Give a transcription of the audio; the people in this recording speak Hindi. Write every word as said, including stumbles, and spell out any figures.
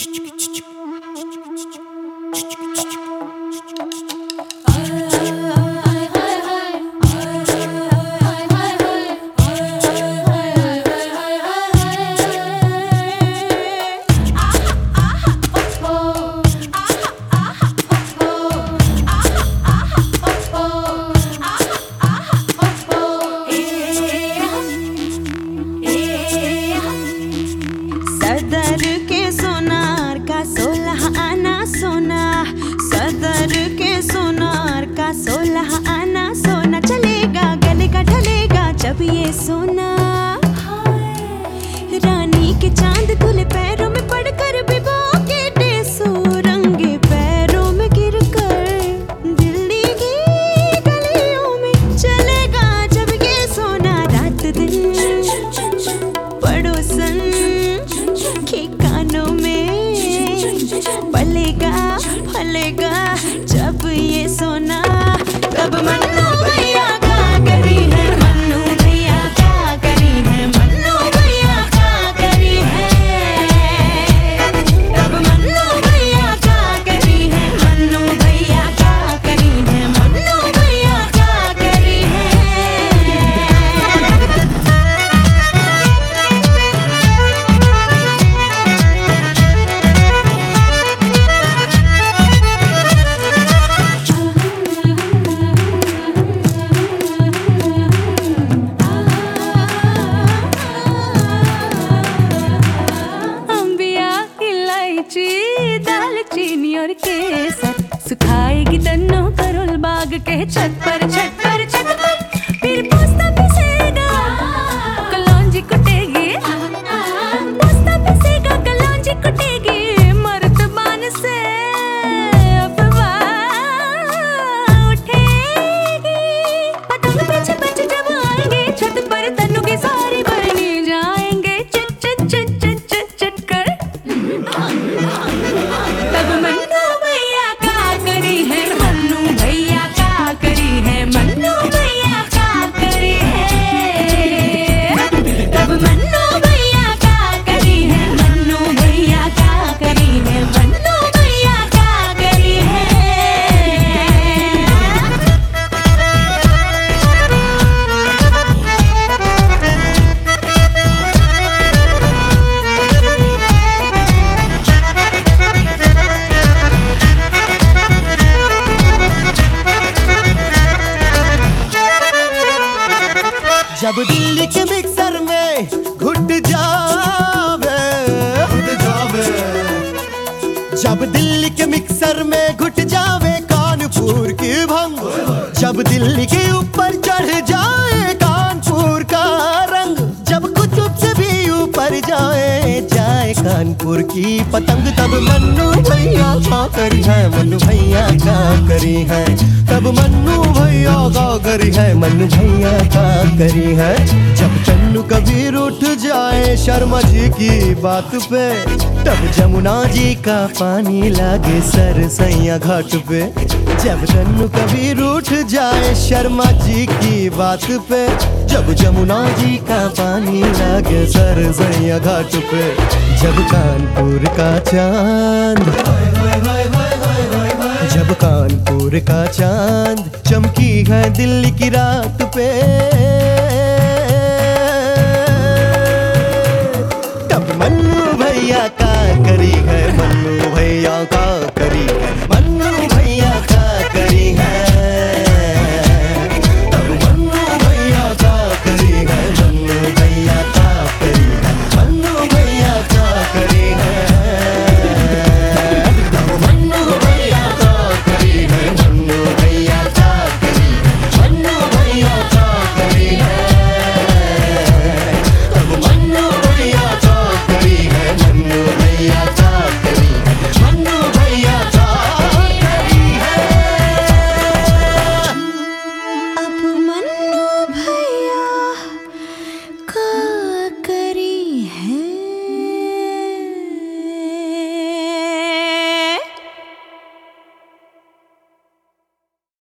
सदर के सोनार का सोलह आना सोना, सदर के सोनार का सोलह आना सोना, चलेगा गलेगा ढलेगा जब ये सोना। रानी के चांद तुले पैरों में पड़कर बिबो के डेसो, रंगे पैरों में गिरकर दिल्ली की गलियों में चलेगा जब ये सोना। रात दिन पड़ोसन के कानों में पलेगा फलेगा जब ये सोना। तब मन्नू भैया क्या करी है, मन्नू भैया क्या करी है, मन्नू भैया क्या करी है। तब मन्नू भैया क्या करी है, मन्नू भैया क्या करी है, मन्नू भैया क्या करी है। दालचीनी और केसर सुखाएगी तन्नो करोल बाग के छत पर, छत पर छत पर। फिर पोस्ता पिसेगा कलौंजी कुटेगी, पोस्ता पिसेगा कलौंजी कुटेगी, मर्तबान से अफवाह उठेगी। पतंग पीछे पीछे जब आएंगे छत पर, तन्नू की सारी बनी जाएंगे चिट चिट चिट चिट चिट चिट कर। तब मन्नू भैया क्या करी है, मन्नू भैया क्या करी है, मन्नू भैया क्या करी है। तब मन्नू भैया क्या करी है, मन्नू भैया क्या करी है, मन्नू भैया क्या करी है। जब दिल्ली के मिक्सर में घुट जावे, घुट जावे, जब दिल्ली के मिक्सर में घुट जावे कानपुर की भंग, जब दिल्ली के ऊपर चढ़ जाए कानपुर का रंग, जब कुतुब से भी ऊपर जाए जाए कानपुर की पतंग। तब मन्नू भैया क्या करी है, मन्नू भैया क्या करी है। तब मन्नू भैया क्या करी है, मन्नू भैया क्या करी है। जब चन्नू कबीर उठ जाए शर्मा जी की बात पे, तब जमुना जी का पानी लागे सरसैया घाट पे। जब चन्नू कबीर उठ जाए शर्मा जी की बात पे, जब जमुना जी का पानी लागे सरसैया घाट पे। जब कानपुर का चांद, जब कानपुर का चांद चमकी है दिल्ली की रात पे, तब मन्नू भैया क्या करी है, मन्नू भैया का